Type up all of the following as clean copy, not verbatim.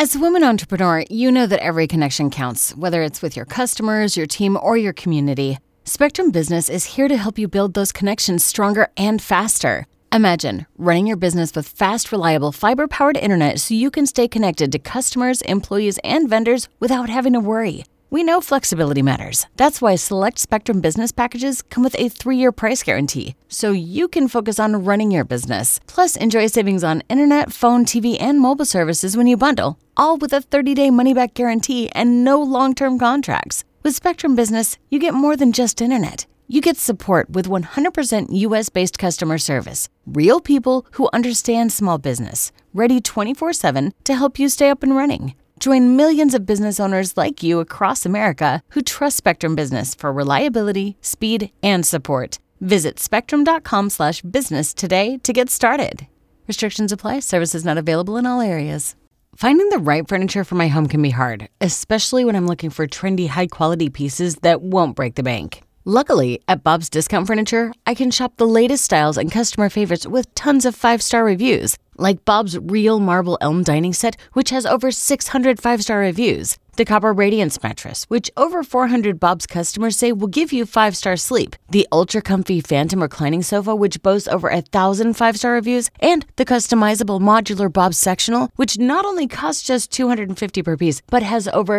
As a woman entrepreneur, you know that every connection counts, whether it's with your customers, your team, or your community. Spectrum Business is here to help you build those connections stronger and faster. Imagine running your business with fast, reliable, fiber-powered internet so you can stay connected to customers, employees, and vendors without having to worry. We know flexibility matters. That's why select Spectrum Business packages come with a 3-year price guarantee, so you can focus on running your business. Plus, enjoy savings on internet, phone, TV, and mobile services when you bundle, all with a 30-day money-back guarantee and no long-term contracts. With Spectrum Business, you get more than just internet. You get support with 100% U.S.-based customer service. Real people who understand small business, ready 24/7 to help you stay up and running. Join millions of business owners like you across America who trust Spectrum Business for reliability, speed, and support. Visit spectrum.com/business today to get started. Restrictions apply. Services not available in all areas. Finding the right furniture for my home can be hard, especially when I'm looking for trendy, high-quality pieces that won't break the bank. Luckily, at Bob's Discount Furniture, I can shop the latest styles and customer favorites with tons of 5-star reviews, like Bob's Real Marble Elm Dining Set, which has over 600 5-star reviews. The Copper Radiance Mattress, which over 400 Bob's customers say will give you 5-star sleep. The Ultra Comfy Phantom Reclining Sofa, which boasts over 1,000 5-star reviews. And the customizable modular Bob's Sectional, which not only costs just $250 per piece, but has over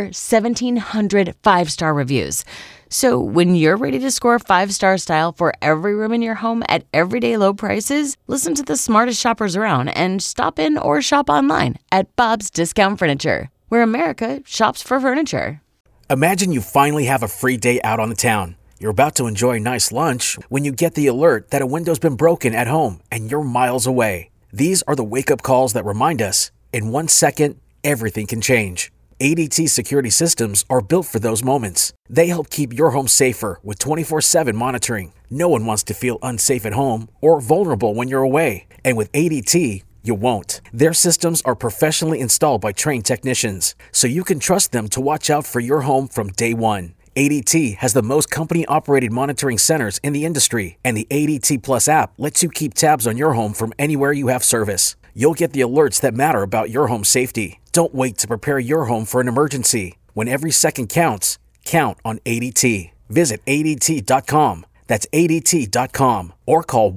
1,700 5-star reviews. So when you're ready to score 5-star style for every room in your home at everyday low prices, listen to the smartest shoppers around and stop in or shop online at Bob's Discount Furniture, where America shops for furniture. Imagine you finally have a free day out on the town. You're about to enjoy a nice lunch when you get the alert that a window's been broken at home and you're miles away. These are the wake-up calls that remind us, in 1 second, everything can change. ADT security systems are built for those moments. They help keep your home safer with 24/7 monitoring. No one wants to feel unsafe at home or vulnerable when you're away. And with ADT, you won't. Their systems are professionally installed by trained technicians, so you can trust them to watch out for your home from day one. ADT has the most company-operated monitoring centers in the industry, and the ADT Plus app lets you keep tabs on your home from anywhere you have service. You'll get the alerts that matter about your home safety. Don't wait to prepare your home for an emergency. When every second counts, count on ADT. Visit ADT.com. That's ADT.com. Or call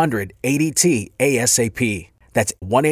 1-800-ADT-ASAP. That's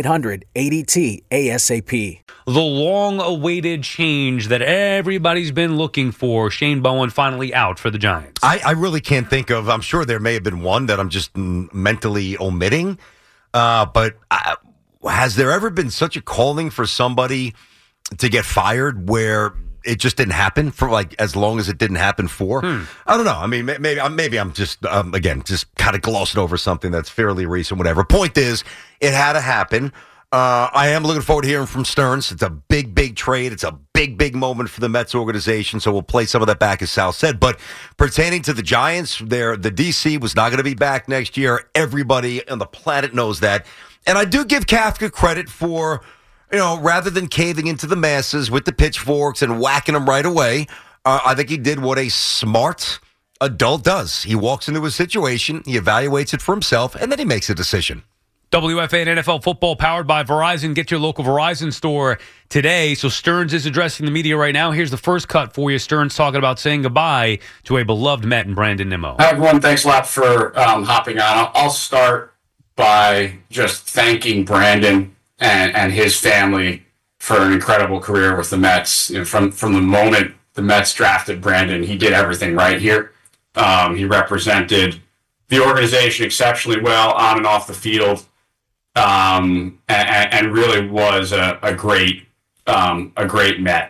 1-800-ADT-ASAP. The long-awaited change that everybody's been looking for. Shane Bowen finally out for the Giants. I really can't think of, I'm sure there may have been one that I'm just mentally omitting. But has there ever been such a calling for somebody to get fired where it just didn't happen for like as long as it didn't happen for? I don't know. I mean, maybe I'm just again just kind of glossing over something that's fairly recent. Whatever. Point is, it had to happen. I am looking forward to hearing from Stearns. It's a big trade. It's a big moment for the Mets organization. So we'll play some of that back, as Sal said. But pertaining to the Giants, the DC was not going to be back next year. Everybody on the planet knows that. And I do give Kafka credit for, rather than caving into the masses with the pitchforks and whacking them right away, I think he did what a smart adult does. He walks into a situation, he evaluates it for himself, and then he makes a decision. WFA and NFL football powered by Verizon. Get your local Verizon store today. So Stearns is addressing the media right now. Here's the first cut for you. Stearns talking about saying goodbye to a beloved Met and Brandon Nimmo. Hi, everyone. Thanks a lot for hopping on. I'll start by just thanking Brandon and his family for an incredible career with the Mets. From the moment the Mets drafted Brandon, he did everything right here. He represented the organization exceptionally well on and off the field. And really was a great Met.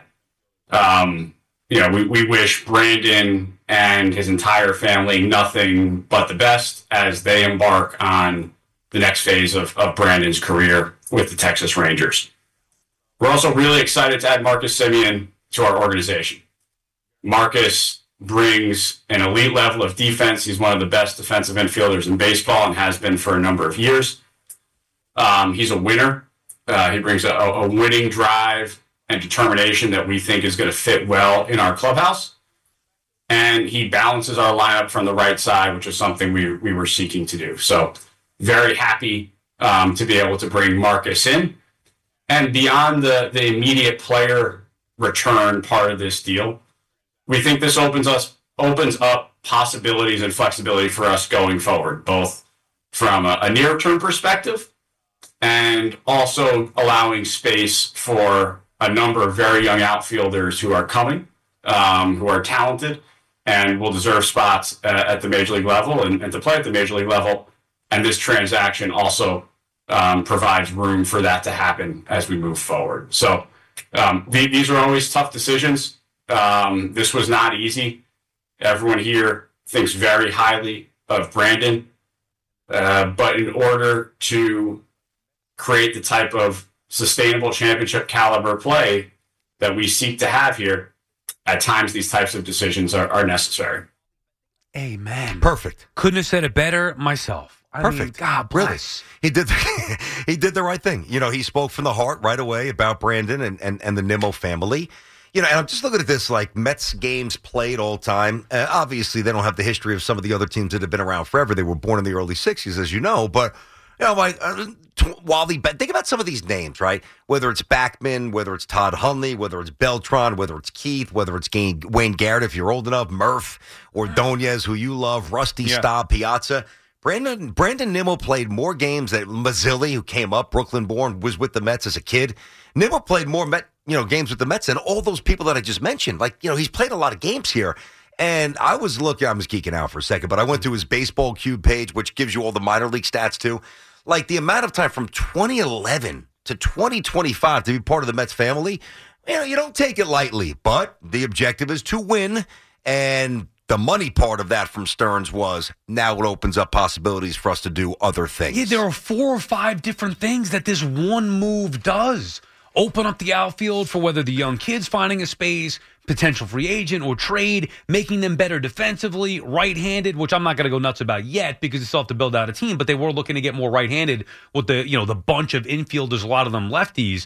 We wish Brandon and his entire family nothing but the best as they embark on the next phase of Brandon's career with the Texas Rangers. We're also really excited to add Marcus Semien to our organization. Marcus brings an elite level of defense. He's one of the best defensive infielders in baseball and has been for a number of years. He's a winner. He brings a winning drive and determination that we think is going to fit well in our clubhouse. And he balances our lineup from the right side, which is something we were seeking to do. So very happy to be able to bring Marcus in. And beyond the immediate player return part of this deal, we think this opens up possibilities and flexibility for us going forward, both from a near-term perspective and also allowing space for a number of very young outfielders who are coming, who are talented and will deserve spots at the major league level and to play at the major league level. And this transaction also provides room for that to happen as we move forward. So these are always tough decisions. This was not easy. Everyone here thinks very highly of Brandon, but in order to create the type of sustainable championship caliber play that we seek to have here, at times these types of decisions are necessary. Amen. Perfect. Couldn't have said it better myself. Perfect. I mean, God bless. Really. He did the right thing. He spoke from the heart right away about Brandon and the Nimmo family. And I'm just looking at this like Mets games played all time. Obviously, they don't have the history of some of the other teams that have been around forever. They were born in the early 60s, as you know. But, think about some of these names, right? Whether it's Backman, whether it's Todd Hundley, whether it's Beltran, whether it's Keith, whether it's Wayne Garrett, if you're old enough, Murph, Ordonez, who you love, Rusty Staub, Piazza. Brandon Nimmo played more games than Mazzilli, who came up, Brooklyn-born, was with the Mets as a kid. Nimmo played more games with the Mets than all those people that I just mentioned. He's played a lot of games here. And I was geeking out for a second, but I went to his Baseball Cube page, which gives you all the minor league stats too. Like the amount of time from 2011 to 2025 to be part of the Mets family, you don't take it lightly, but the objective is to win. And the money part of that from Stearns was now it opens up possibilities for us to do other things. Yeah, there are 4 or 5 different things that this one move does. Open up the outfield for whether the young kids finding a space, potential free agent or trade, making them better defensively, right-handed, which I'm not going to go nuts about yet because they still have to build out a team, but they were looking to get more right-handed with the bunch of infielders, a lot of them lefties.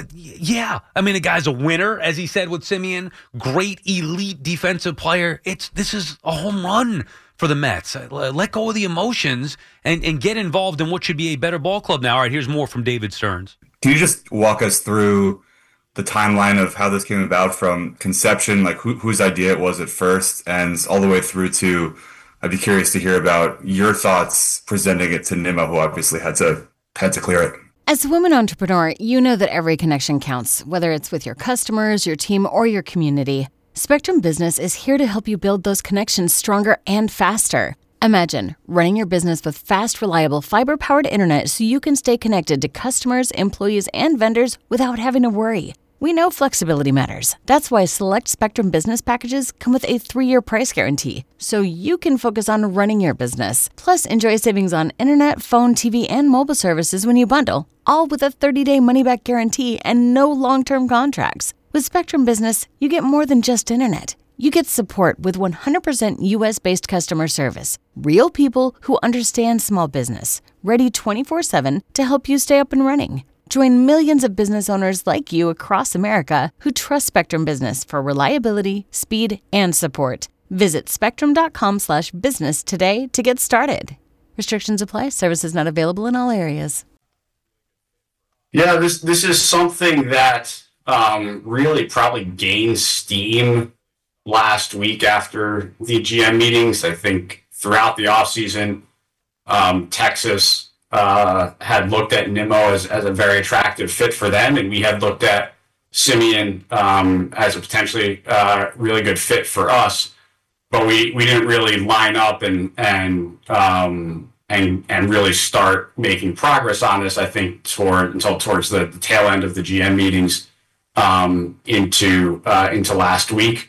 The guy's a winner, as he said with Semien, great elite defensive player. This is a home run for the Mets. Let go of the emotions and get involved in what should be a better ball club now. All right, here's more from David Stearns. Can you just walk us through the timeline of how this came about from conception, like whose idea it was at first, and all the way through to, I'd be curious to hear about your thoughts presenting it to Nimmo, who obviously had to clear it. As a woman entrepreneur, you know that every connection counts, whether it's with your customers, your team, or your community. Spectrum Business is here to help you build those connections stronger and faster. Imagine running your business with fast, reliable, fiber-powered internet so you can stay connected to customers, employees, and vendors without having to worry. We know flexibility matters. That's why select Spectrum Business packages come with a 3-year price guarantee, so you can focus on running your business. Plus, enjoy savings on internet, phone, TV, and mobile services when you bundle, all with a 30-day money-back guarantee and no long-term contracts. With Spectrum Business, you get more than just internet. You get support with 100% U.S.-based customer service. Real people who understand small business, ready 24/7 to help you stay up and running. Join millions of business owners like you across America who trust Spectrum Business for reliability, speed, and support. Visit spectrum.com/business today to get started. Restrictions apply. Services not available in all areas. Yeah, this is something that really probably gained steam last week after the GM meetings. I think throughout the offseason, Texas had looked at Nimmo as a very attractive fit for them, and we had looked at Semien as a potentially really good fit for us, but we didn't really line up and really start making progress on this. I think until towards the tail end of the GM meetings into last week.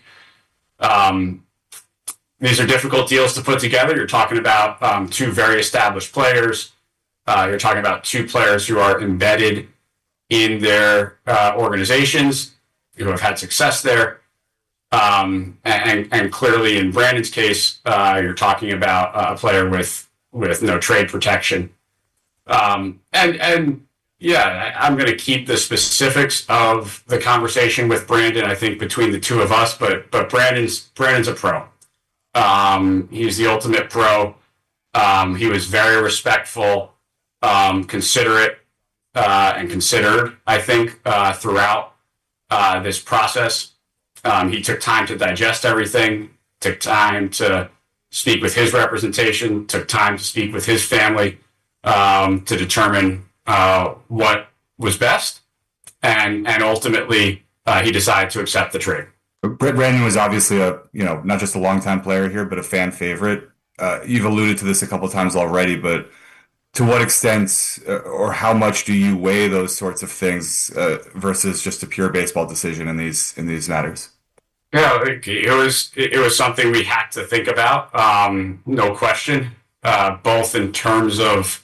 These are difficult deals to put together. You're talking about 2 very established players. You're talking about 2 players who are embedded in their organizations, who have had success there. And clearly in Brandon's case, you're talking about a player with no trade protection. I'm going to keep the specifics of the conversation with Brandon, I think, between the 2 of us, but Brandon's a pro. He's the ultimate pro. He was very respectful, considerate and considered, I think, throughout this process. He took time to digest everything, took time to speak with his representation, took time to speak with his family to determine what was best, and ultimately he decided to accept the trade. Brandon was obviously not just a longtime player here, but a fan favorite. You've alluded to this a couple of times already, but to what extent or how much do you weigh those sorts of things versus just a pure baseball decision in these matters? Yeah, it was something we had to think about, no question, both in terms of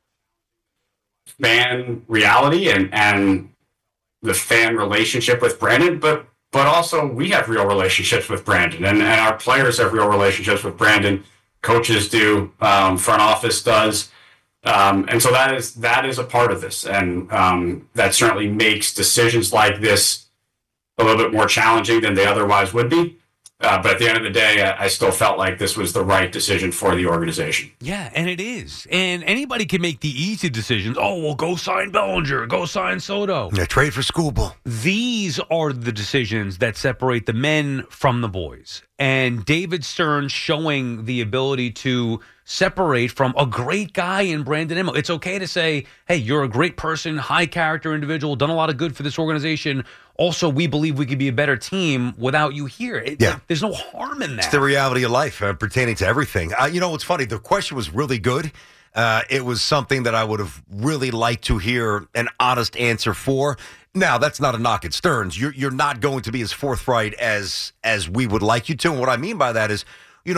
fan reality and the fan relationship with Brandon, but also we have real relationships with Brandon, and our players have real relationships with Brandon. Coaches do, front office does. And so that is a part of this. And that certainly makes decisions like this a little bit more challenging than they otherwise would be. But at the end of the day, I still felt like this was the right decision for the organization. Yeah, and it is. And anybody can make the easy decisions. Oh, well, go sign Bellinger, go sign Soto. Yeah, trade for Skubal. These are the decisions that separate the men from the boys. And David Stearns showing the ability to separate from a great guy in Brandon Nimmo. It's okay to say, hey, you're a great person, high character individual, done a lot of good for this organization. Also, we believe we could be a better team without you here. There's no harm in that. It's the reality of life pertaining to everything. What's funny? The question was really good. It was something that I would have really liked to hear an honest answer for. Now, that's not a knock at Stearns. You're not going to be as forthright as we would like you to. And what I mean by that is,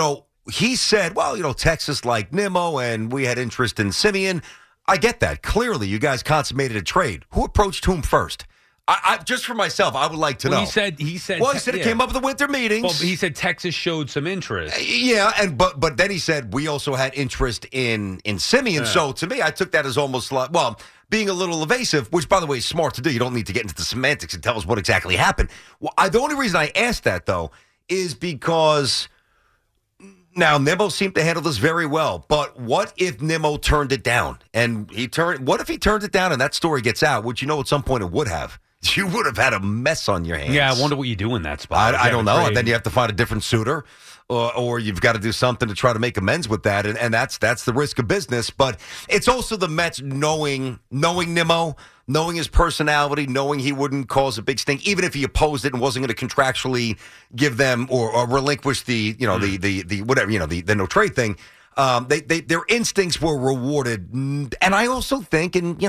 he said, well, Texas liked Nimmo and we had interest in Semien. I get that. Clearly, you guys consummated a trade. Who approached whom first? I just for myself, I would like to know. He said it came up at the winter meetings. Well, he said Texas showed some interest. Yeah, but then he said we also had interest in Semien. So to me, I took that as almost like, being a little evasive, which by the way is smart to do. You don't need to get into the semantics and tell us what exactly happened. Well, the only reason I asked that though is because now Nimmo seemed to handle this very well. But what if Nimmo turned it down and what if he turned it down and that story gets out? Which at some point it would have. You would have had a mess on your hands. Yeah, I wonder what you do in that spot. I don't know. And then you have to find a different suitor, or you've got to do something to try to make amends with that. And that's the risk of business. But it's also the Mets knowing Nimmo, knowing his personality, knowing he wouldn't cause a big stink, even if he opposed it and wasn't going to contractually give them or relinquish the whatever, the no trade thing. Their instincts were rewarded, and I also think, and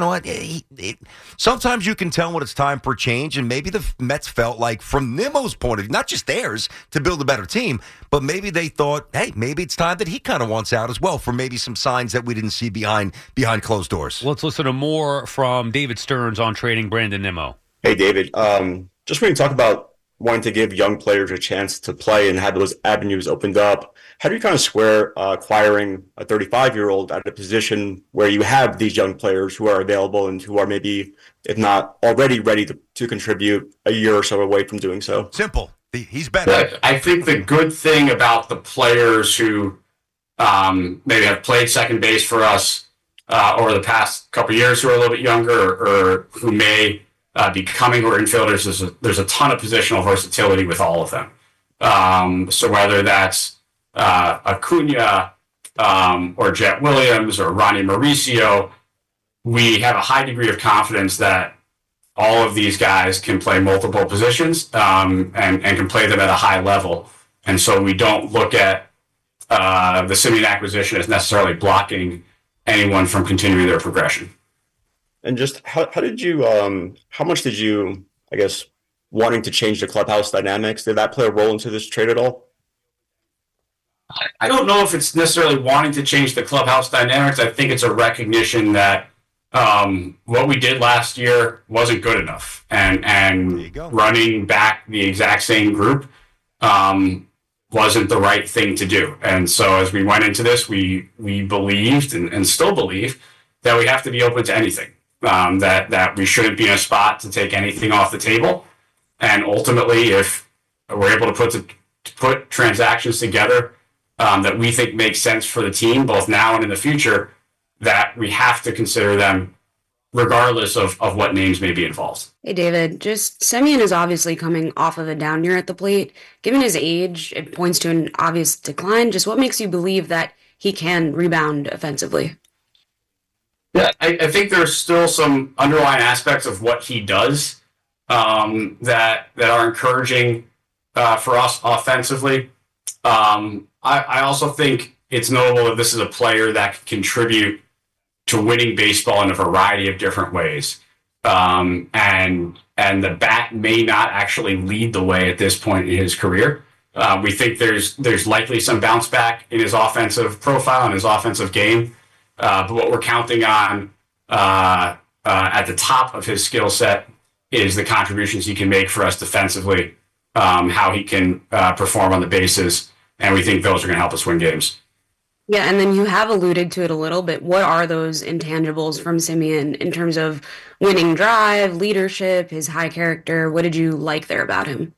sometimes you can tell when it's time for change, and maybe the Mets felt like, from Nimmo's point of view, not just theirs, to build a better team, but maybe they thought, hey, maybe it's time that he kind of wants out as well, for maybe some signs that we didn't see behind closed doors. Let's listen to more from David Stearns on trading Brandon Nimmo. Hey, David, just when you talk about wanting to give young players a chance to play and have those avenues opened up, how do you kind of square acquiring a 35-year-old at a position where you have these young players who are available and who are maybe, if not already ready to contribute, a year or so away from doing so? Simple. He's better. I think the good thing about the players who maybe have played second base for us over the past couple of years who are a little bit younger or who may becoming or infielders, there's a ton of positional versatility with all of them. So whether that's Acuna or Jet Williams or Ronnie Mauricio, we have a high degree of confidence that all of these guys can play multiple positions and can play them at a high level. And so we don't look at the Semien acquisition as necessarily blocking anyone from continuing their progression. And just how much did you, I guess, wanting to change the clubhouse dynamics, did that play a role into this trade at all? I don't know if it's necessarily wanting to change the clubhouse dynamics. I think it's a recognition that what we did last year wasn't good enough. And running back the exact same group wasn't the right thing to do. And so as we went into this, we believed and still believe that we have to be open to anything. That we shouldn't be in a spot to take anything off the table. And ultimately, if we're able to put transactions together that we think make sense for the team, both now and in the future, that we have to consider them regardless of what names may be involved. Hey, David, just Semien is obviously coming off of a down year at the plate. Given his age, it points to an obvious decline. Just what makes you believe that he can rebound offensively? Yeah, I think there's still some underlying aspects of what he does that are encouraging for us offensively. I also think it's notable that this is a player that can contribute to winning baseball in a variety of different ways. And the bat may not actually lead the way at this point in his career. We think there's likely some bounce back in his offensive profile and his offensive game. But what we're counting on at the top of his skill set is the contributions he can make for us defensively, how he can perform on the bases, and we think those are going to help us win games. Yeah, and then you have alluded to it a little bit. What are those intangibles from Semien in terms of winning drive, leadership, his high character? What did you like there about him?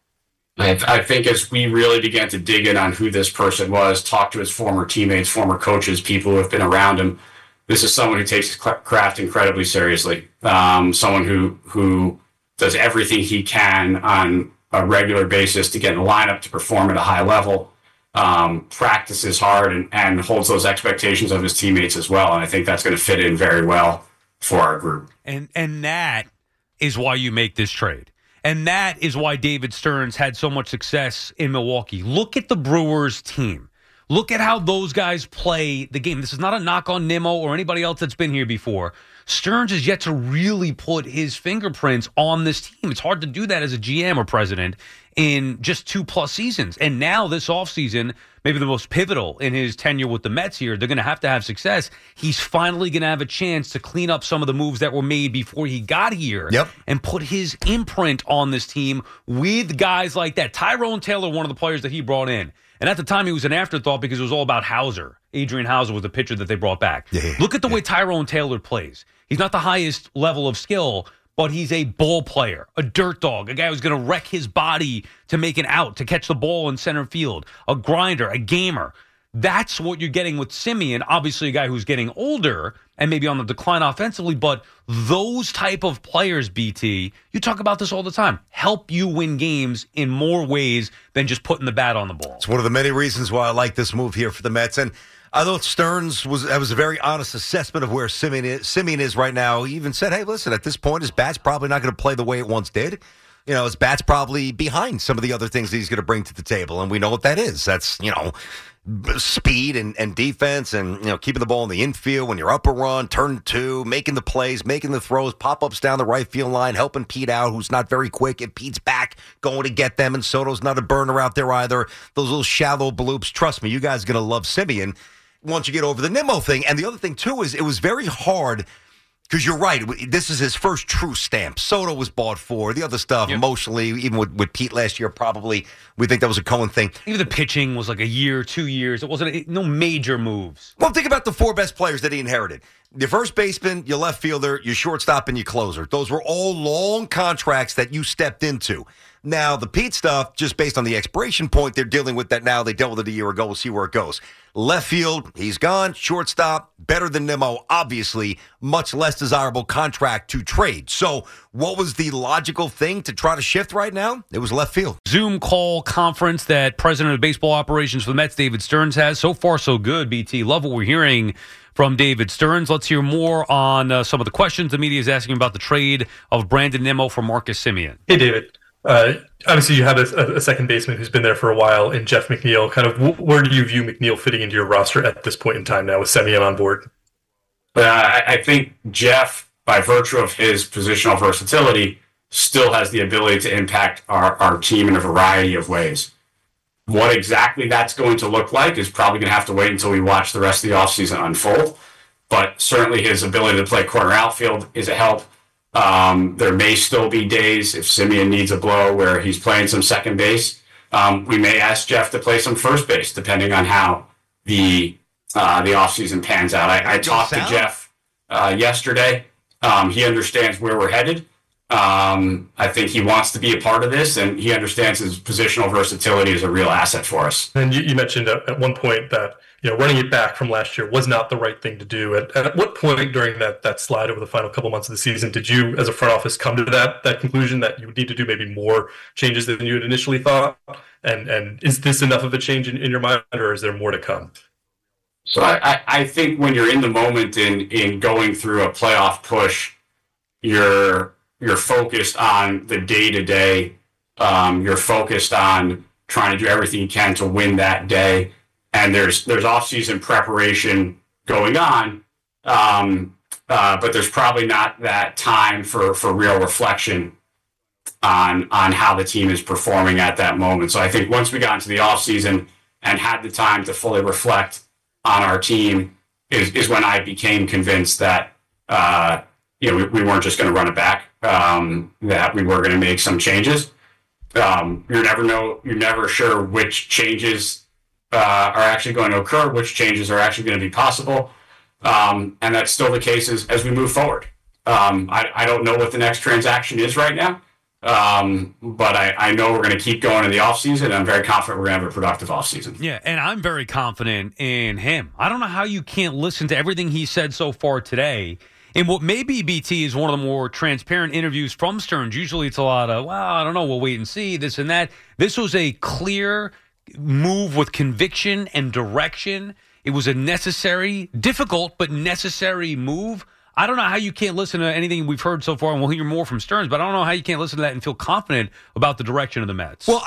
I think as we really began to dig in on who this person was, talk to his former teammates, former coaches, people who have been around him, this is someone who takes his craft incredibly seriously. Someone who does everything he can on a regular basis to get in the lineup, to perform at a high level, practices hard and holds those expectations of his teammates as well. And I think that's going to fit in very well for our group. And that is why you make this trade. And that is why David Stearns had so much success in Milwaukee. Look at the Brewers team. Look at how those guys play the game. This is not a knock on Nimmo or anybody else that's been here before. Stearns has yet to really put his fingerprints on this team. It's hard to do that as a GM or president in just 2+ seasons. And now this offseason, maybe the most pivotal in his tenure with the Mets here, they're going to have success. He's finally going to have a chance to clean up some of the moves that were made before he got here and put his imprint on this team with guys like that. Tyrone Taylor, one of the players that he brought in. And at the time, he was an afterthought because it was all about Hauser. Adrian Hauser was the pitcher that they brought back. Look at the way Tyrone Taylor plays. He's not the highest level of skill, but he's a ball player, a dirt dog, a guy who's going to wreck his body to make an out, to catch the ball in center field, a grinder, a gamer. That's what you're getting with Semien, obviously a guy who's getting older and maybe on the decline offensively, but those type of players, BT, you talk about this all the time, help you win games in more ways than just putting the bat on the ball. It's one of the many reasons why I like this move here for the Mets. And I thought Stearns was a very honest assessment of where Semien is right now. He even said, hey, listen, at this point, his bat's probably not going to play the way it once did. You know, his bat's probably behind some of the other things that he's going to bring to the table. And we know what that is. That's, speed and defense and, keeping the ball in the infield when you're up a run, turn two, making the plays, making the throws, pop-ups down the right field line, helping Pete out, who's not very quick. If Pete's back, going to get them, and Soto's not a burner out there either. Those little shallow bloops. Trust me, you guys are going to love Semien once you get over the Nimmo thing. And the other thing, too, is it was very hard because you're right. This is his first true stamp. Soto was bought for. The other stuff, emotionally, even with Pete last year, probably, we think that was a Cohen thing. Even the pitching was like a year, 2 years. It wasn't no major moves. Well, think about the 4 best players that he inherited. Your first baseman, your left fielder, your shortstop, and your closer. Those were all long contracts that you stepped into. Now, the Pete stuff, just based on the expiration point, they're dealing with that now. They dealt with it a year ago. We'll see where it goes. Left field, he's gone. Shortstop, better than Nimmo, obviously. Much less desirable contract to trade. So what was the logical thing to try to shift right now? It was left field. Zoom call conference that President of Baseball Operations for the Mets, David Stearns, has. So far, so good, BT. Love what we're hearing from David Stearns. Let's hear more on some of the questions the media is asking about the trade of Brandon Nimmo for Marcus Semien. Hey, David. Obviously, you have a second baseman who's been there for a while in Jeff McNeil. Kind of, where do you view McNeil fitting into your roster at this point in time now with Semien on board? I think Jeff, by virtue of his positional versatility, still has the ability to impact our team in a variety of ways. What exactly that's going to look like is probably going to have to wait until we watch the rest of the offseason unfold. But certainly his ability to play corner outfield is a help. There may still be days if Semien needs a blow where he's playing some second base. We may ask Jeff to play some first base, depending on how the offseason pans out. I talked to Jeff yesterday. He understands where we're headed. I think he wants to be a part of this, and he understands his positional versatility is a real asset for us. And you mentioned at one point that running it back from last year was not the right thing to do. At what point during that slide over the final couple months of the season did you, as a front office, come to that conclusion that you would need to do maybe more changes than you had initially thought? And is this enough of a change in your mind, or is there more to come? So I think when you're in the moment in going through a playoff push, you're focused on the day-to-day. You're focused on trying to do everything you can to win that day. And there's off-season preparation going on, but there's probably not that time for real reflection on how the team is performing at that moment. So I think once we got into the off-season and had the time to fully reflect on our team is when I became convinced that we weren't just going to run it back, that we were going to make some changes. You're never sure which changes are actually going to occur, which changes are actually going to be possible. And that's still the case as we move forward. I don't know what the next transaction is right now, but I know we're going to keep going in the offseason. I'm very confident we're going to have a productive offseason. Yeah, and I'm very confident in him. I don't know how you can't listen to everything he said so far today. And what maybe, BT, is one of the more transparent interviews from Stearns. Usually it's a lot of, I don't know, we'll wait and see, this and that. This was a clear move with conviction and direction. It was a necessary, difficult, but necessary move. I don't know how you can't listen to anything we've heard so far, and we'll hear more from Stearns, but I don't know how you can't listen to that and feel confident about the direction of the Mets. Well,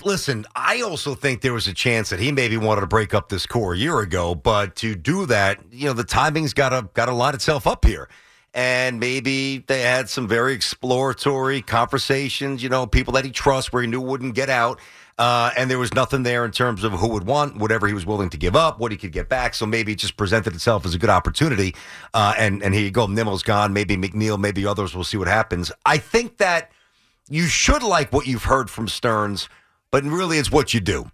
I also think there was a chance that he maybe wanted to break up this core a year ago, but to do that, the timing's got to line itself up here. And maybe they had some very exploratory conversations, people that he trusts where he knew wouldn't get out. And there was nothing there in terms of who would want whatever he was willing to give up, what he could get back. So maybe it just presented itself as a good opportunity. And here you go. Nimmo's gone. Maybe McNeil, maybe others. We'll see what happens. I think that you should like what you've heard from Stearns, but really it's what you do.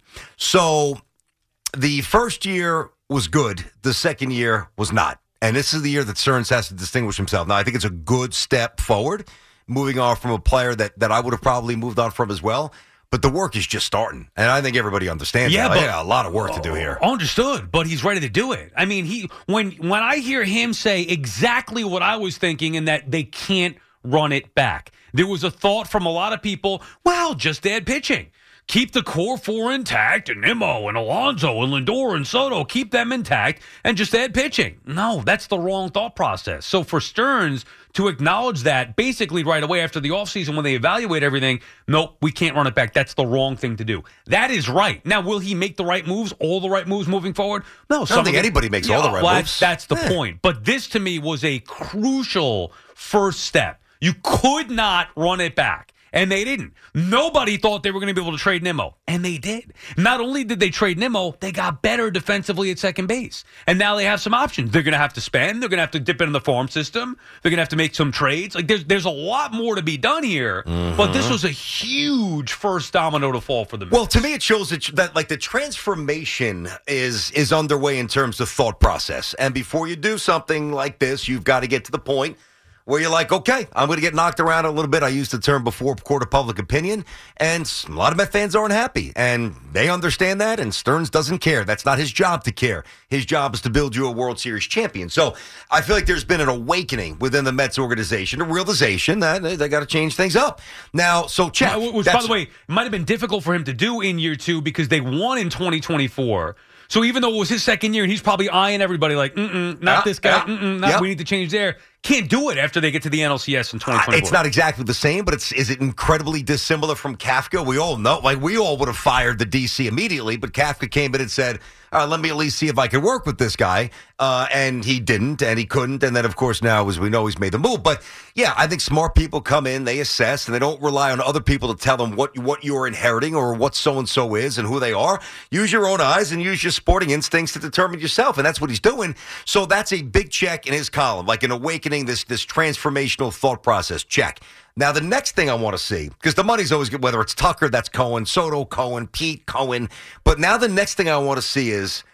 So the first year was good. The second year was not. And this is the year that Stearns has to distinguish himself. Now, I think it's a good step forward, moving on from a player that I would have probably moved on from as well. But the work is just starting, and I think everybody understands that. But a lot of work to do here. Understood, but he's ready to do it. I mean, when I hear him say exactly what I was thinking, and that they can't run it back, there was a thought from a lot of people, well, just add pitching. Keep the core four intact, and Nimmo and Alonso and Lindor and Soto, keep them intact, and just add pitching. No, that's the wrong thought process. So for Stearns to acknowledge that basically right away after the offseason when they evaluate everything, nope, we can't run it back. That's the wrong thing to do. That is right. Now, will he make the right moves, all the right moves moving forward? No. I don't think anybody makes all the right moves. That's the point. But this, to me, was a crucial first step. You could not run it back. And they didn't. Nobody thought they were going to be able to trade Nimmo. And they did. Not only did they trade Nimmo, they got better defensively at second base. And now they have some options. They're going to have to spend. They're going to have to dip into the farm system. They're going to have to make some trades. Like there's a lot more to be done here. Mm-hmm. But this was a huge first domino to fall for the Mets. Well, to me, it shows that like the transformation is underway in terms of thought process. And before you do something like this, you've got to get to the point where you're like, okay, I'm going to get knocked around a little bit. I used the term before, court of public opinion, and a lot of Met fans aren't happy, and they understand that, and Stearns doesn't care. That's not his job to care. His job is to build you a World Series champion. So I feel like there's been an awakening within the Mets organization, a realization that they got to change things up. Now, so check. Which, by the way, might have been difficult for him to do in year two because they won in 2024. So even though it was his second year, and he's probably eyeing everybody like, not this guy, we need to change there. Can't do it after they get to the NLCS in 2024. It's not exactly the same, but is it incredibly dissimilar from Kafka? We all know, we all would have fired the DC immediately, but Kafka came in and said, let me at least see if I can work with this guy. And he didn't, and he couldn't. And then, of course, now, as we know, he's made the move. But, yeah, I think smart people come in, they assess, and they don't rely on other people to tell them what you're inheriting or what so-and-so is and who they are. Use your own eyes and use your sporting instincts to determine yourself, and that's what he's doing. So that's a big check in his column, like an awakening, this transformational thought process, check. Now, the next thing I want to see, because the money's always good, whether it's Tucker, that's Cohen, Soto, Cohen, Pete, Cohen. But now the next thing I want to see is,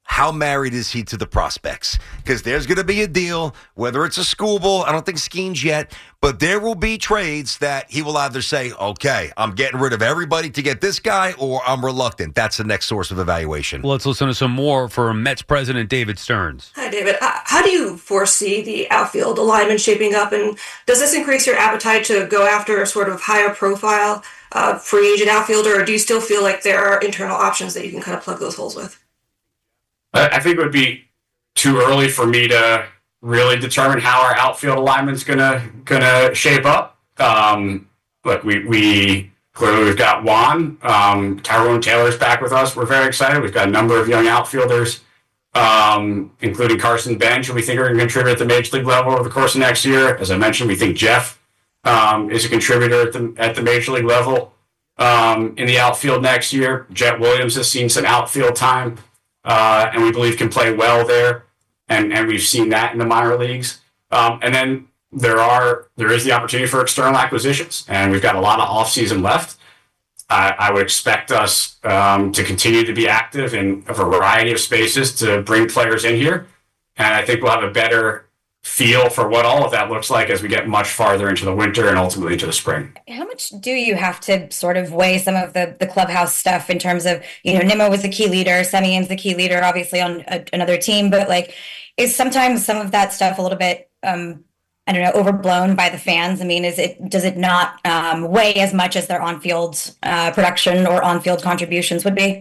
how married is he to the prospects? Because there's going to be a deal, whether it's a school ball, I don't think Skeens yet, but there will be trades that he will either say, okay, I'm getting rid of everybody to get this guy, or I'm reluctant. That's the next source of evaluation. Let's listen to some more from Mets president David Stearns. Hi, David. How do you foresee the outfield alignment shaping up, and does this increase your appetite to go after a sort of higher profile free agent outfielder, or do you still feel like there are internal options that you can kind of plug those holes with? I think it would be too early for me to really determine how our outfield alignment's gonna shape up. Look, we clearly we've got Juan. Tyrone Taylor's back with us. We're very excited. We've got a number of young outfielders, including Carson Bench, who we think are going to contribute at the major league level over the course of next year. As I mentioned, we think Jeff is a contributor at the major league level in the outfield next year. Jet Williams has seen some outfield time. And we believe can play well there, and we've seen that in the minor leagues. And then there is the opportunity for external acquisitions, and we've got a lot of offseason left. I would expect us to continue to be active in a variety of spaces to bring players in here, and I think we'll have a better feel for what all of that looks like as we get much farther into the winter and ultimately into the spring. How much do you have to sort of weigh some of the clubhouse stuff in terms of, Nimmo was the key leader, Semion's the key leader, obviously on another team, but like, is sometimes some of that stuff a little bit, overblown by the fans? I mean, does it not weigh as much as their on-field production or on-field contributions would be?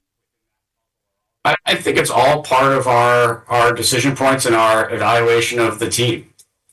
I think it's all part of our decision points and our evaluation of the team.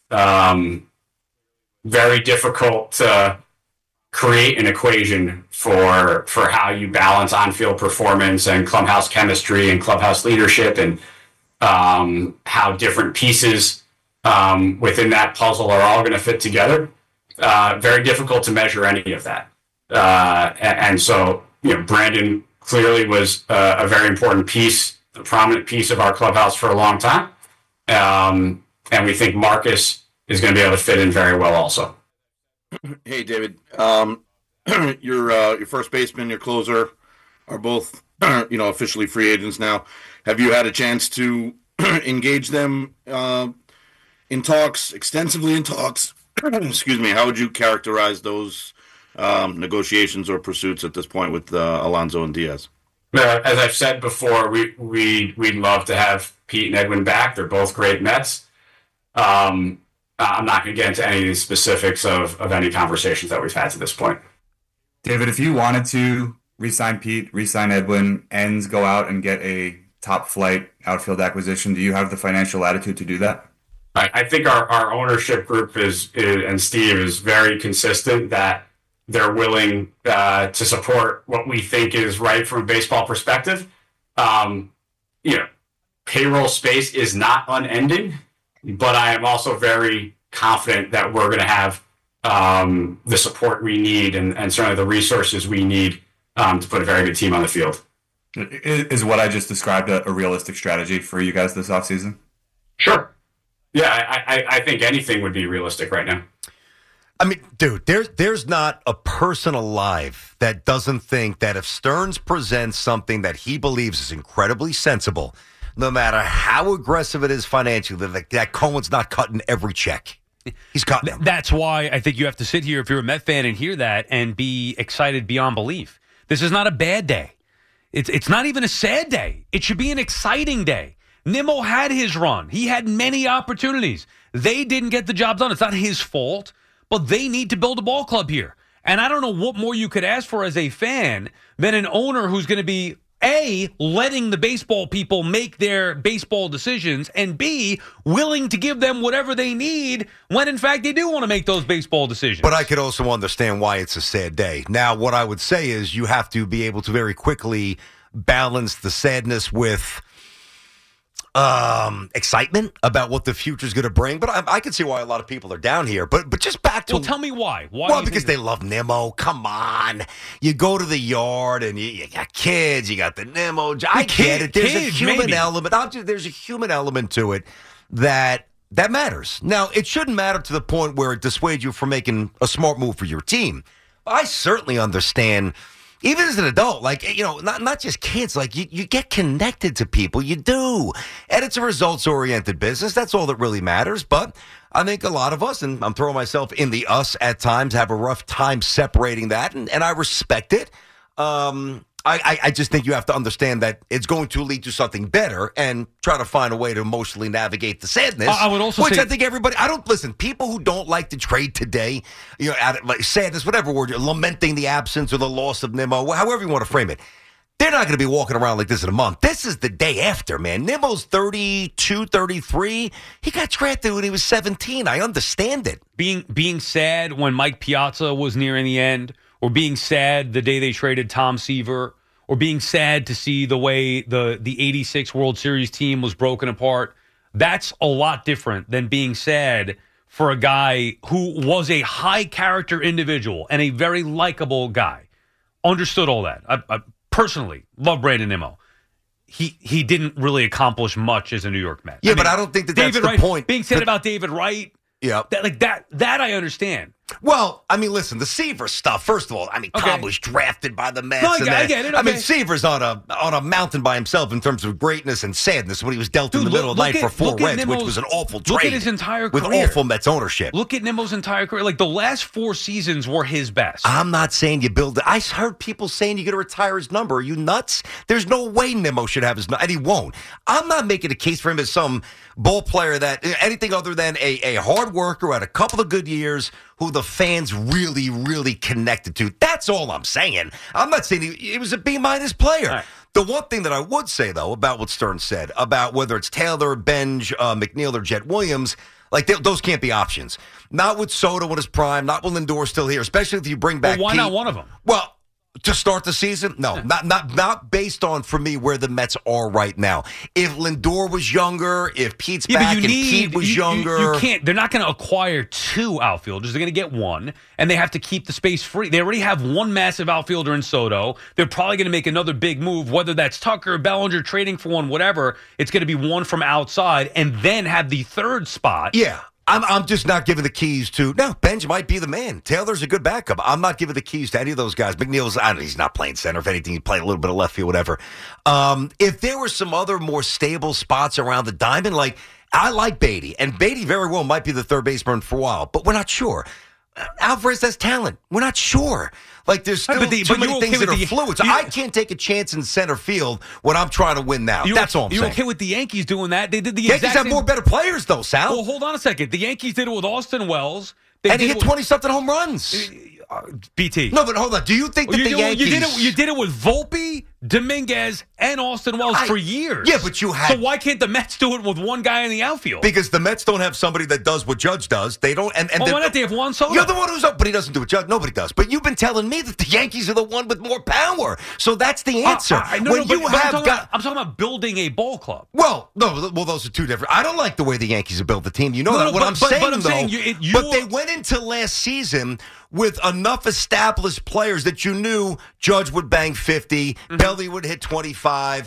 Very difficult to create an equation for how you balance on-field performance and clubhouse chemistry and clubhouse leadership, and how different pieces within that puzzle are all going to fit together. Very difficult to measure any of that. And so, Brandon clearly was a very important piece, a prominent piece of our clubhouse for a long time. And we think Marcus is going to be able to fit in very well also. Hey, David. Your first baseman, your closer are both, officially free agents now. Have you had a chance to engage them extensively in talks? Excuse me. How would you characterize those negotiations or pursuits at this point with Alonso and Diaz? As I've said before, we'd love to have Pete and Edwin back. They're both great Mets. I'm not going to get into any of the specifics of any conversations that we've had to this point. David, if you wanted to re-sign Pete, re-sign Edwin, and go out and get a top flight outfield acquisition, do you have the financial latitude to do that? I think our ownership group and Steve is very consistent that they're willing to support what we think is right from a baseball perspective. Payroll space is not unending, but I am also very confident that we're going to have the support we need and certainly the resources we need to put a very good team on the field. Is what I just described a realistic strategy for you guys this offseason? Sure. Yeah, I think anything would be realistic right now. I mean, dude, there's not a person alive that doesn't think that if Stearns presents something that he believes is incredibly sensible, no matter how aggressive it is financially, that Cohen's not cutting every check. He's cutting them. That's why I think you have to sit here if you're a Met fan and hear that and be excited beyond belief. This is not a bad day. It's not even a sad day. It should be an exciting day. Nimmo had his run. He had many opportunities. They didn't get the job done. It's not his fault, but they need to build a ball club here. And I don't know what more you could ask for as a fan than an owner who's going to be, A, letting the baseball people make their baseball decisions, and B, willing to give them whatever they need when, in fact, they do want to make those baseball decisions. But I could also understand why it's a sad day. Now, what I would say is you have to be able to very quickly balance the sadness with excitement about what the future is going to bring. But I can see why a lot of people are down here. But just back to... Well, tell me why. Well, because they love Nimmo. Come on. You go to the yard and you got kids. You got the Nimmo. I get it. There's a human element. There's a human element to it that matters. Now, it shouldn't matter to the point where it dissuades you from making a smart move for your team. I certainly understand even as an adult, like, not just kids, like you get connected to people. You do. And it's a results-oriented business. That's all that really matters. But I think a lot of us, and I'm throwing myself in the us at times, have a rough time separating that. And I respect it. I just think you have to understand that it's going to lead to something better and try to find a way to emotionally navigate the sadness. I would also which say, I think everybody, people who don't like the trade today, like sadness, whatever word, lamenting the absence or the loss of Nimmo, however you want to frame it, they're not going to be walking around like this in a month. This is the day after, man. Nimmo's 32, 33. He got drafted when he was 17. I understand it. Being sad when Mike Piazza was nearing the end, or being sad the day they traded Tom Seaver, or being sad to see the way the 86 World Series team was broken apart, that's a lot different than being sad for a guy who was a high-character individual and a very likable guy. Understood all that. I personally love Brandon Nimmo. He didn't really accomplish much as a New York Met. Yeah, but I don't think that's the point. Being said about David Wright, yeah, that I understand. Well, I mean, listen, the Seaver stuff, first of all, Cobb was drafted by the Mets. No, I get it. Okay. Seaver's on a mountain by himself in terms of greatness and sadness when he was dealt in the middle of the night for 4 Reds, which was an awful trade. Look at his entire career. With awful Mets ownership. Look at Nimmo's entire career. Like, the last 4 seasons were his best. I'm not saying you build it. I heard people saying you're going to retire his number. Are you nuts? There's no way Nimmo should have his number, and he won't. I'm not making a case for him as some ball player that anything other than a hard worker who had a couple of good years who the fans really, really connected to. That's all I'm saying. I'm not saying he was a B-minus player. Right. The one thing that I would say, though, about what Stern said, about whether it's Taylor, Benj, McNeil, or Jet Williams, like those can't be options. Not with Soto in his prime, not with Lindor still here, especially if you bring back why Pete. Not one of them? Well, to start the season? No, not based on, for me, where the Mets are right now. If Lindor was younger, if Pete's back and Pete was younger. You can't. They're not going to acquire 2 outfielders. They're going to get 1, and they have to keep the space free. They already have 1 massive outfielder in Soto. They're probably going to make another big move, whether that's Tucker, Bellinger, trading for one, whatever. It's going to be 1 from outside, and then have the 3rd spot. Yeah. I'm just not giving the keys to. No, Benj might be the man. Taylor's a good backup. I'm not giving the keys to any of those guys. McNeil's, he's not playing center. If anything, he's playing a little bit of left field, whatever. If there were some other more stable spots around the diamond, like I like Beatty, and Beatty very well might be the third baseman for a while, but we're not sure. Alvarez has talent. We're not sure. Like, there's still too many things that are fluid. So I can't take a chance in center field when I'm trying to win now. That's all I'm saying. You're okay with the Yankees doing that? They did the Yankees have more better players, though, Sal. Well, hold on a second. The Yankees did it with Austin Wells. And he hit 20-something home runs. BT. No, but hold on. Do you think that the Yankees... You did it with Volpe, Dominguez, and Austin Wells for years. Yeah, but you had... So why can't the Mets do it with one guy in the outfield? Because the Mets don't have somebody that does what Judge does. They don't... why not? They have Juan Soto. You're the one who's up, but he doesn't do what Judge... Nobody does. But you've been telling me that the Yankees are the one with more power. So that's the answer. I'm talking about building a ball club. Well, those are two different... I don't like the way the Yankees have built the team. You know that. What I'm saying, but they went into last season with enough established players that you knew Judge would bang 50, Belly would hit 25.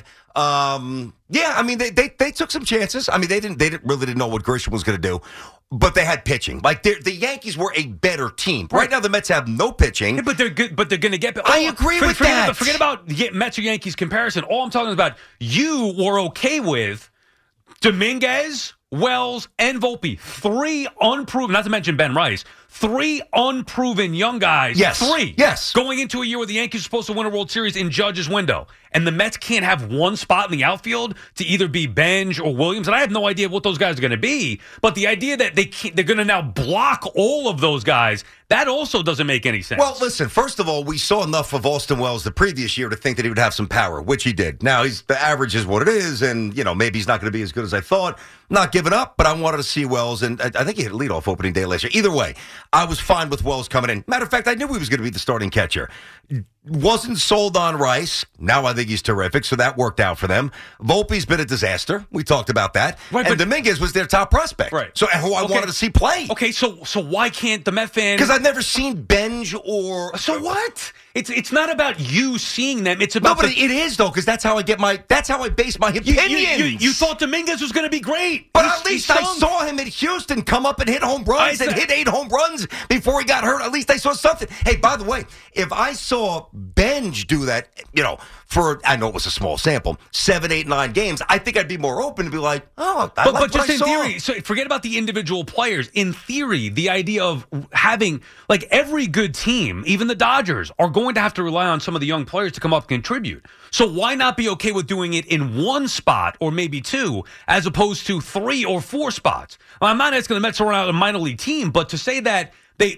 They took some chances. I mean, they didn't know what Grisham was going to do, but they had pitching. Like the Yankees were a better team. Right now, the Mets have no pitching, but they're good. But they're going to get. I agree with that. Forget about Mets or Yankees comparison. All I'm talking about, you were okay with Dominguez, Wells, and Volpe, 3 unproven. Not to mention Ben Rice. 3 unproven young guys. Yes. 3. Yes. Going into a year where the Yankees are supposed to win a World Series in Judge's window. And the Mets can't have one spot in the outfield to either be Benj or Williams. And I have no idea what those guys are going to be. But the idea that they're going to now block all of those guys, that also doesn't make any sense. Well, listen, first of all, we saw enough of Austin Wells the previous year to think that he would have some power, which he did. Now, the average is what it is, and, maybe he's not going to be as good as I thought. Not giving up, but I wanted to see Wells, and I think he hit a leadoff opening day last year. Either way, I was fine with Wells coming in. Matter of fact, I knew he was going to be the starting catcher. Wasn't sold on Rice. Now I think he's terrific, so that worked out for them. Volpe's been a disaster. We talked about that. Right, and Dominguez was their top prospect. Right. So who I wanted to see play. Okay, so why can't the Met fan... Because I've never seen Benj or... So what? It's not about you seeing them. It's about... No, but it is, though, because that's how I base my opinions. You thought Dominguez was going to be great. But at least I saw him at Houston come up and hit home runs and hit 8 home runs before he got hurt. At least I saw something. Hey, by the way, if I saw Benj do that, for, I know it was a small sample, 7, 8, 9 games, I think I'd be more open to be like, but just in theory, so forget about the individual players. In theory, the idea of having, like, every good team, even the Dodgers, are going to have to rely on some of the young players to come up and contribute. So why not be okay with doing it in one spot or maybe two as opposed to 3 or 4 spots? Well, I'm not asking the Mets to run out a minor league team, but to say that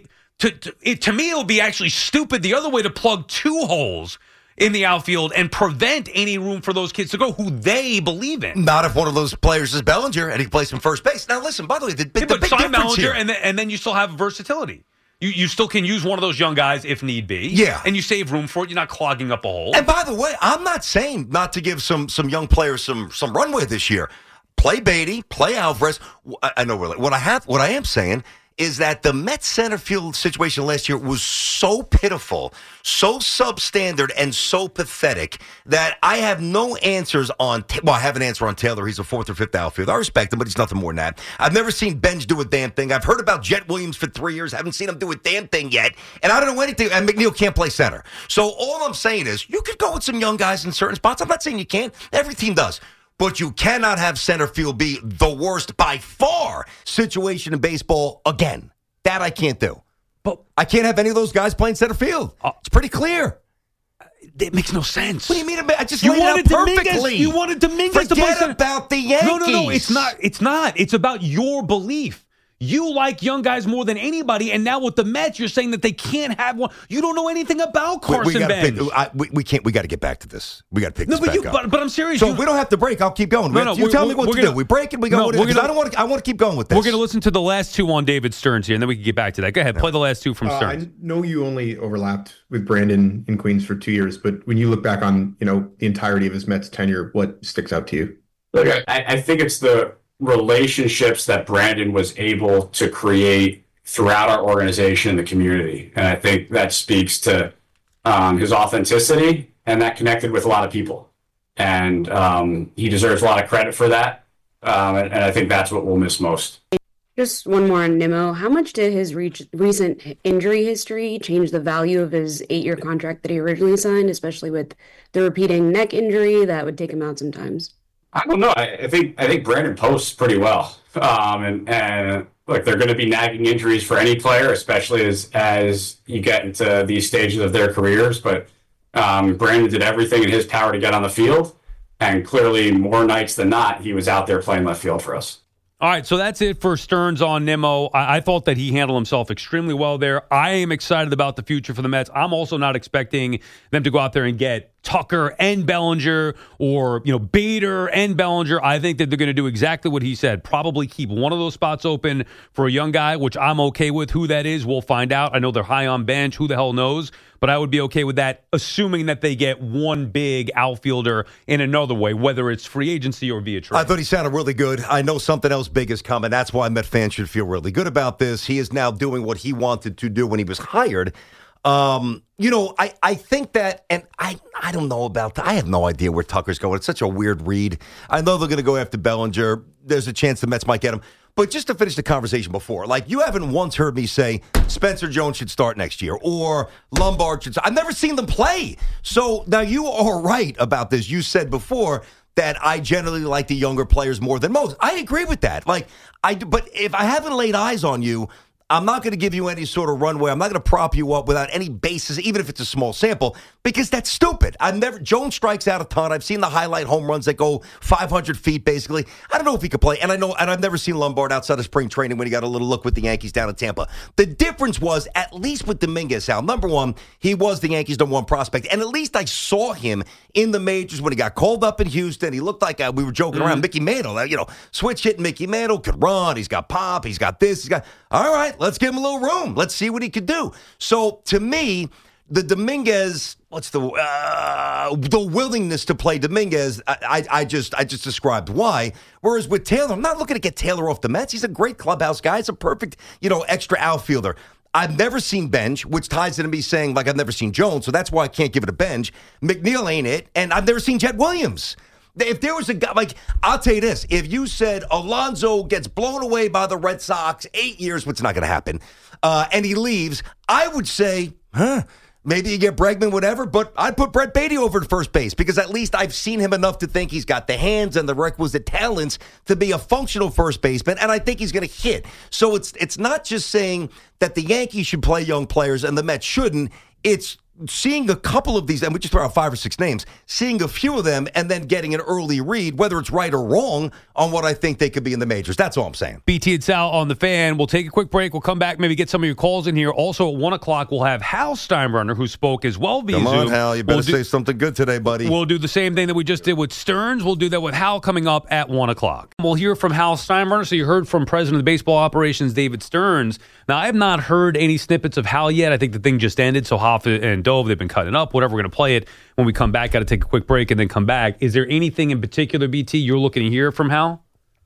to me, it would be actually stupid the other way to plug 2 holes in the outfield and prevent any room for those kids to go who they believe in. Not if one of those players is Bellinger and he plays from first base. Now, listen, by the way, the big difference Bellinger here. And then you still have versatility. You still can use one of those young guys if need be. Yeah. And you save room for it. You're not clogging up a hole. And by the way, I'm not saying not to give some young players some runway this year. Play Beatty, play Alvarez. I know what I am saying is that the Mets center field situation last year was so pitiful, so substandard, and so pathetic that I have no answers on. I have an answer on Taylor. He's a 4th or 5th outfielder. I respect him, but he's nothing more than that. I've never seen Benj do a damn thing. I've heard about Jet Williams for 3 years. I haven't seen him do a damn thing yet. And I don't know anything. And McNeil can't play center. So all I'm saying is you could go with some young guys in certain spots. I'm not saying you can't. Every team does. But you cannot have center field be the worst by far situation in baseball again. That I can't do. But I can't have any of those guys playing center field. It's pretty clear. It makes no sense. What do you mean? I just laid it out perfectly. You wanted Dominguez to play center. About the Yankees. No. It's not. It's about your belief. You like young guys more than anybody, and now with the Mets, you're saying that they can't have one. You don't know anything about Carson Bench. We can't. We got to get back to this. We got to pick this back up. But I'm serious. So we don't have to break. I'll keep going. You tell me what to do. We break and we go. I want to keep going with this. We're going to listen to the last 2 on David Stearns here, and then we can get back to that. Go ahead. Play the last 2 from Stearns. I know you only overlapped with Brandon in Queens for 2 years, but when you look back on the entirety of his Mets tenure, what sticks out to you? Look, I think it's the relationships that Brandon was able to create throughout our organization and the community. And I think that speaks to his authenticity, and that connected with a lot of people. And he deserves a lot of credit for that. And I think that's what we'll miss most. Just one more on Nimmo. How much did his recent injury history change the value of his 8-year contract that he originally signed, especially with the repeating neck injury that would take him out sometimes? I don't know. I think Brandon posts pretty well. And look, they're going to be nagging injuries for any player, especially as you get into these stages of their careers. But Brandon did everything in his power to get on the field. And clearly, more nights than not, he was out there playing left field for us. All right, so that's it for Stearns on Nimmo. I thought that he handled himself extremely well there. I am excited about the future for the Mets. I'm also not expecting them to go out there and get Tucker and Bellinger or, Bader and Bellinger. I think that they're going to do exactly what he said. Probably keep one of those spots open for a young guy, which I'm okay with. Who that is, we'll find out. I know they're high on bench. Who the hell knows? But I would be okay with that, assuming that they get one big outfielder in another way, whether it's free agency or via trade. I thought he sounded really good. I know something else big is coming. That's why Met fans should feel really good about this. He is now doing what he wanted to do when he was hired. I think that, and I don't know about that. I have no idea where Tucker's going. It's such a weird read. I know they're going to go after Bellinger. There's a chance the Mets might get him. But just to finish the conversation before, like, you haven't once heard me say Spencer Jones should start next year or Lombard should start. I've never seen them play. So now you are right about this. You said before that I generally like the younger players more than most. I agree with that. But if I haven't laid eyes on you, I'm not going to give you any sort of runway. I'm not going to prop you up without any basis, even if it's a small sample, because that's stupid. Jones strikes out a ton. I've seen the highlight home runs that go 500 feet, basically. I don't know if he could play. And I've never seen Lombard outside of spring training when he got a little look with the Yankees down in Tampa. The difference was, at least with Dominguez, Al, number one, he was the Yankees' #1 prospect. And at least I saw him in the majors when he got called up in Houston. He looked like, we were joking around, Mickey Mantle. Switch hitting Mickey Mantle, could run. He's got pop. He's got this. He's got, all right. Let's give him a little room. Let's see what he could do. So, to me, the Dominguez, the willingness to play Dominguez, I just described why. Whereas with Taylor, I'm not looking to get Taylor off the Mets. He's a great clubhouse guy. He's a perfect, extra outfielder. I've never seen Benj, which ties into me saying, I've never seen Jones, so that's why I can't give it a Benj. McNeil ain't it, and I've never seen Jet Williams. If there was a guy, I'll tell you this. If you said Alonso gets blown away by the Red Sox 8 years, which is not going to happen, and he leaves, I would say, Maybe you get Bregman, whatever, but I'd put Brett Beatty over at first base because at least I've seen him enough to think he's got the hands and the requisite talents to be a functional first baseman, and I think he's going to hit. So it's not just saying that the Yankees should play young players and the Mets shouldn't. It's seeing a couple of these, and we just throw out 5 or 6 names, seeing a few of them and then getting an early read, whether it's right or wrong, on what I think they could be in the majors. That's all I'm saying. BT and Sal on the Fan. We'll take a quick break. We'll come back, maybe get some of your calls in here. Also at 1 o'clock, we'll have Hal Steinbrenner, who spoke as well via Come on, Zoom. Hal. You better say something good today, buddy. We'll do the same thing that we just did with Stearns. We'll do that with Hal coming up at 1 o'clock. We'll hear from Hal Steinbrenner. So you heard from President of Baseball Operations, David Stearns. Now, I have not heard any snippets of Hal yet. I think the thing just ended. So Hoffa and Dove, they've been cutting up. Whatever, we're going to play it. When we come back, got to take a quick break and then come back. Is there anything in particular, BT, you're looking to hear from Hal?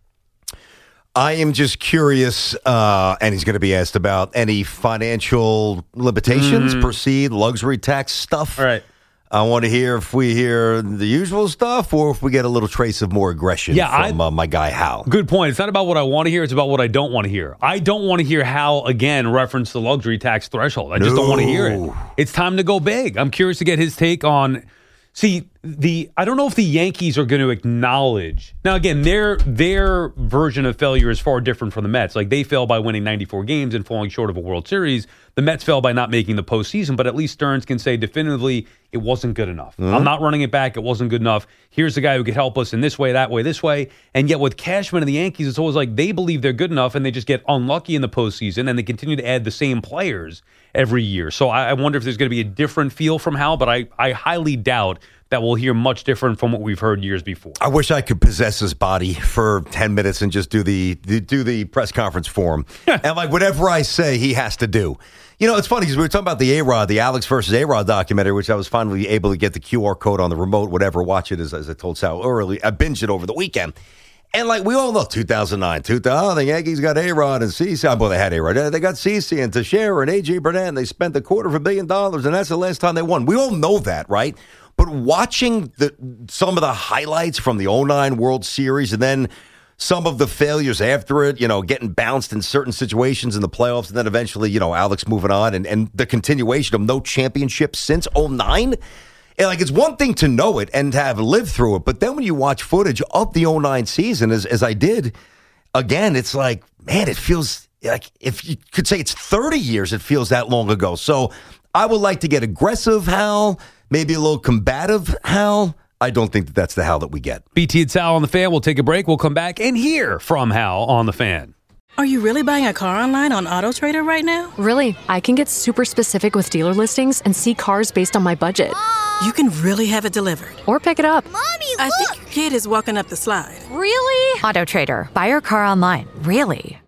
I am just curious, and he's going to be asked about any financial limitations, proceed, luxury tax stuff. All right. I want to hear if we hear the usual stuff or if we get a little trace of more aggression from my guy Hal. Good point. It's not about what I want to hear. It's about what I don't want to hear. I don't want to hear Hal again reference the luxury tax threshold. I just don't want to hear it. It's time to go big. I'm curious to get his take on... See, I don't know if the Yankees are going to acknowledge. Now, again, their version of failure is far different from the Mets. Like, they fail by winning 94 games and falling short of a World Series. The Mets fell by not making the postseason, but at least Stearns can say definitively it wasn't good enough. I'm not running it back. It wasn't good enough. Here's the guy who could help us in this way, that way, this way. And yet with Cashman and the Yankees, it's always like they believe they're good enough and they just get unlucky in the postseason and they continue to add the same players every year. So I wonder if there's going to be a different feel from Hal, but I highly doubt that we'll hear much different from what we've heard years before. I wish I could possess his body for 10 minutes and just do the press conference for him. And like whatever I say, he has to do. You know, it's funny because we were talking about the A-Rod, the Alex versus A-Rod documentary, which I was finally able to get the QR code on the remote, whatever, watch it as I told Sal early. I binged it over the weekend. And like we all know, 2009, the Yankees got A-Rod and CeCe. Well, they had A-Rod. They got CeCe and Teixeira and A.J. Burnett, and they spent $250 million, and that's the last time they won. We all know that, right? But watching some of the highlights from the 2009 World Series and then some of the failures after it, you know, getting bounced in certain situations in the playoffs, and then eventually, you know, Alex moving on and the continuation of no championship since 2009. And like, it's one thing to know it and to have lived through it, but then when you watch footage of the 2009 season, as I did, again, it's like, man, it feels like if you could say it's 30 years, it feels that long ago. So I would like to get aggressive, Hal, maybe a little combative, Hal. I don't think that's the Hal that we get. BT and Sal on the Fan. We'll take a break. We'll come back and hear from Hal on the Fan. Are you really buying a car online on AutoTrader right now? Really, I can get super specific with dealer listings and see cars based on my budget. You can really have it delivered. Or pick it up. Mommy, look! I think your kid is walking up the slide. Really? AutoTrader. Buy your car online. Really?